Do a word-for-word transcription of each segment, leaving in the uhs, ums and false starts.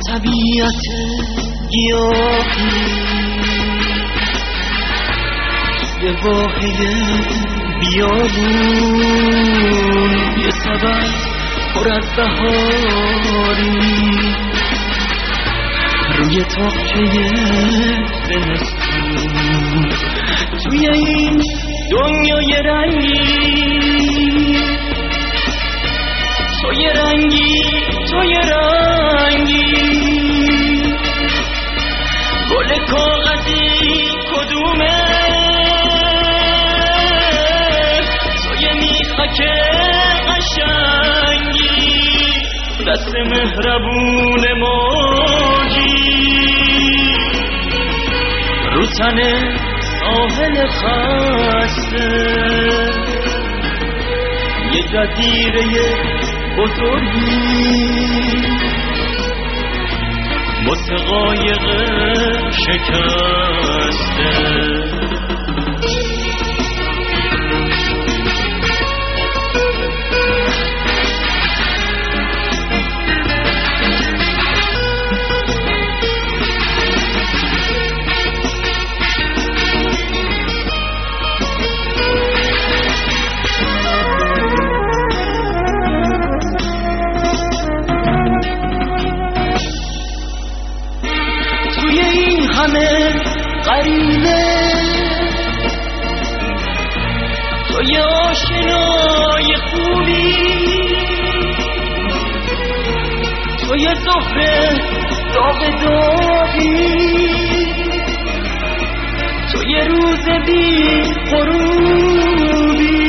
طبیعت گیاهی یه واحه بیابون، یه سبز پر از بهاری روی تاقچه زمستون، توی این دنیای رنگی تو یه رنگی تو یه رنگی، گل کاغذی کدومه، تو یه میخک قشنگی، دست مهربون موجی رو تن ساحل خسته، یه جزیره بزرگی واسه قایق شکسته. همه غریبه تو یه آشنای خوبی، تو یه زهره داغ داغی، تو یه روز بی غروبی،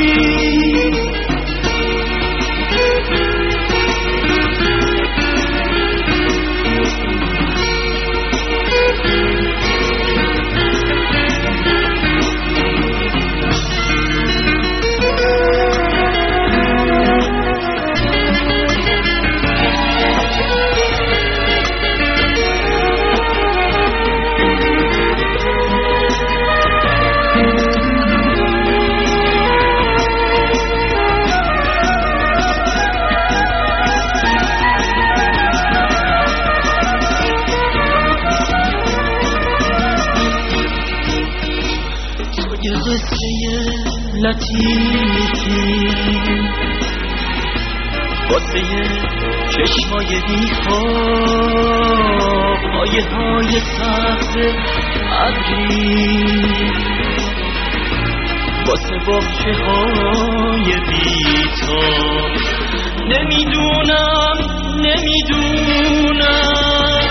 یه قصه لطیفی واسه چشمای بیخواب، آیه های سخت ابری واسه باغچه های بیتاب. نمیدونم نمیدونم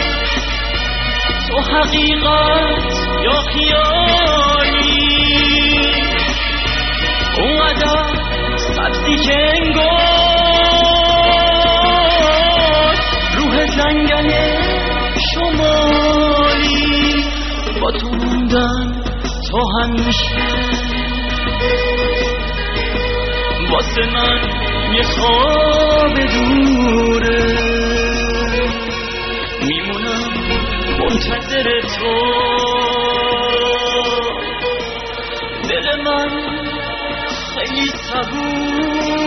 تو حقیقت یا خیالی، اونقدر سبزی که انگار روح جنگل شمالی، با تو موندن تا همیشه واسه من یه خواب دوره، میمونم منتظر تو، دل من خیلی صبور